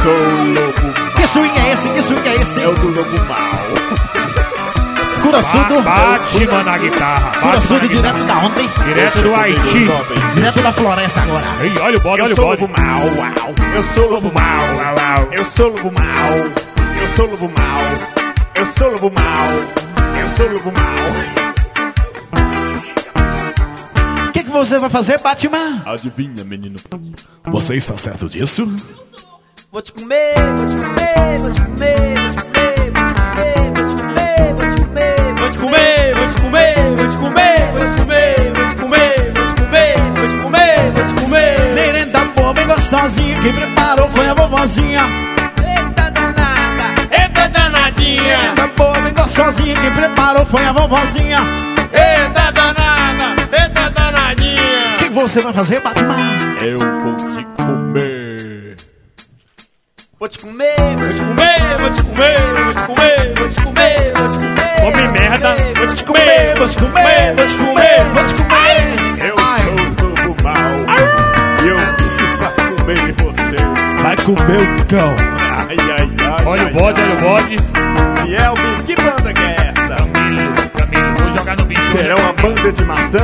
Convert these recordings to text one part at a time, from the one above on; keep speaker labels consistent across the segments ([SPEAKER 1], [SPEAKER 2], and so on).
[SPEAKER 1] sou o lobo.
[SPEAKER 2] Que swing é esse? Que swing é esse?
[SPEAKER 1] É o do lobo mal.
[SPEAKER 2] Curaçudo.
[SPEAKER 3] Batman na guitarra.
[SPEAKER 2] Curaçudo direto da onde?
[SPEAKER 3] Direto do Haiti.
[SPEAKER 2] Direto da floresta agora.
[SPEAKER 3] Ei, olha o bode, olha
[SPEAKER 1] Eu
[SPEAKER 3] o
[SPEAKER 1] sou o
[SPEAKER 3] bode.
[SPEAKER 1] lobo mal, uau. Eu sou o lobo mal, uau, uau. Eu sou o lobo mal. Eu sou o lobo mal. Eu sou o lobo mal. Eu sou o lobo mal.
[SPEAKER 2] O que você vai fazer, Batman?
[SPEAKER 1] Adivinha, menino?
[SPEAKER 2] Você está certo disso?
[SPEAKER 4] Vou te comer, vou te comer, vou te comer, vou te comer, vou te comer, vou te comer, vou te comer,
[SPEAKER 5] Vou te comer, vou te comer, vou te comer, vou te comer, vou te comer, vou te comer, vou te comer.
[SPEAKER 2] Merenda boa, bem gostosinha. Quem preparou foi a vovozinha.
[SPEAKER 4] eita danada,
[SPEAKER 5] Eita danadinha,
[SPEAKER 2] Merenda boa, bem gostosinha. Quem preparou foi a vovozinha.
[SPEAKER 5] eita danada, eita danadinha.
[SPEAKER 2] O que você vai fazer, Batman?
[SPEAKER 1] Eu vou te comer.
[SPEAKER 4] vou te comer, vou te
[SPEAKER 5] Comer, vou te comer, vou te comer, vou te comer, vou te comer.
[SPEAKER 3] Come merda.
[SPEAKER 5] Vou te comer,
[SPEAKER 2] Vou te comer, vou te comer, vou te comer.
[SPEAKER 1] Eu sou o lobo mal. E eu vim pra comer você.
[SPEAKER 2] Vai comer o cão.
[SPEAKER 1] Ai, ai, ai.
[SPEAKER 3] Olha o bode, olha o bode.
[SPEAKER 1] E Elvin, que banda que é essa?
[SPEAKER 3] Camilo, vou jogar no bicho.
[SPEAKER 1] Será uma banda de maçã?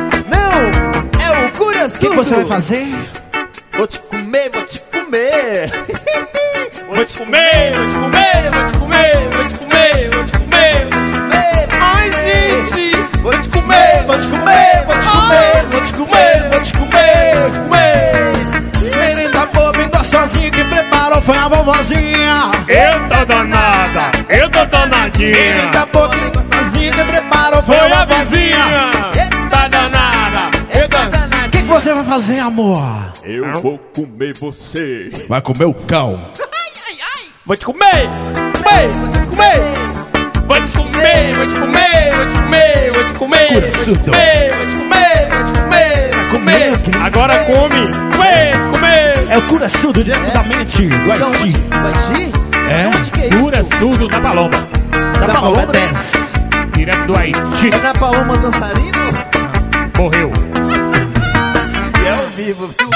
[SPEAKER 4] Não, é o
[SPEAKER 2] O
[SPEAKER 4] Curaçudo.
[SPEAKER 2] que você vai fazer?
[SPEAKER 4] Vou te comer, vou te comer.
[SPEAKER 5] Vou te comer, vou te comer, vou te comer, vou te comer, vou te comer. Ai, gente,
[SPEAKER 4] vou te comer,
[SPEAKER 2] Vou te comer, vou te comer, vou te comer, vou te comer, vou te comer. Merenda boa, bem gostosinha. Quem preparou foi a vovozinha.
[SPEAKER 3] Eu tô danada, eu tô danadinha.
[SPEAKER 2] Merenda boa, bem gostosinha. Quem preparou foi a vovozinha.
[SPEAKER 5] Eita danada, eita danada.
[SPEAKER 2] O que você vai fazer, amor?
[SPEAKER 1] Eu vou comer você.
[SPEAKER 2] Vai comer o cão.
[SPEAKER 5] Vou te comer, comer, vou te comer. Vou te comer, vou te comer, vou te comer, vou te comer. Vou te comer, vou te comer, vou te comer. Vou
[SPEAKER 2] Comer, quem?
[SPEAKER 3] Agora come.
[SPEAKER 5] Comer, te comer.
[SPEAKER 2] É o Curaçudo direto da mente do
[SPEAKER 4] Então,
[SPEAKER 2] Haiti.
[SPEAKER 4] Haiti?
[SPEAKER 2] É?
[SPEAKER 4] Onde que é isso?
[SPEAKER 3] Pura surdo da paloma.
[SPEAKER 2] Da Paloma 10.
[SPEAKER 3] Direto do Haiti.
[SPEAKER 4] É na Paloma Dançarina?
[SPEAKER 3] Morreu.
[SPEAKER 4] E é ao vivo, viu?